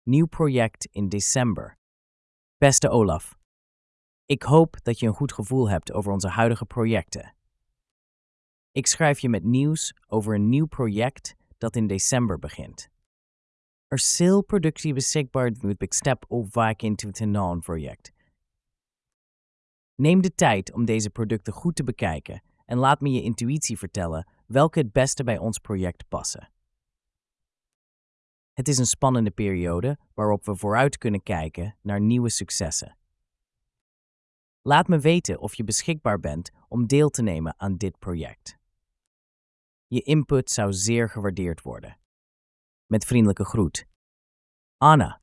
Nieuw project in december. Beste Olaf, ik hoop dat je een goed gevoel hebt over onze huidige projecten. Ik schrijf je met nieuws over een nieuw project dat in december begint. Er is productie beschikbaar moet ik step op vaak into het non-project. Neem de tijd om deze producten goed te bekijken en laat me je intuïtie vertellen welke het beste bij ons project passen. Het is een spannende periode waarop we vooruit kunnen kijken naar nieuwe successen. Laat me weten of je beschikbaar bent om deel te nemen aan dit project. Je input zou zeer gewaardeerd worden. Met vriendelijke groet. Anna.